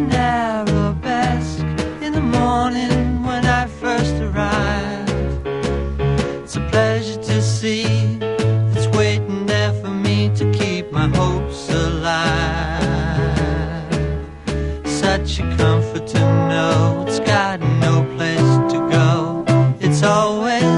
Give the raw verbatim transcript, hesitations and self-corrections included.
an arabesque in the morning when I first arrive. It's a pleasure to see it's waiting there for me to keep my hopes alive. Such a comfort to know it's got no place to go. It's always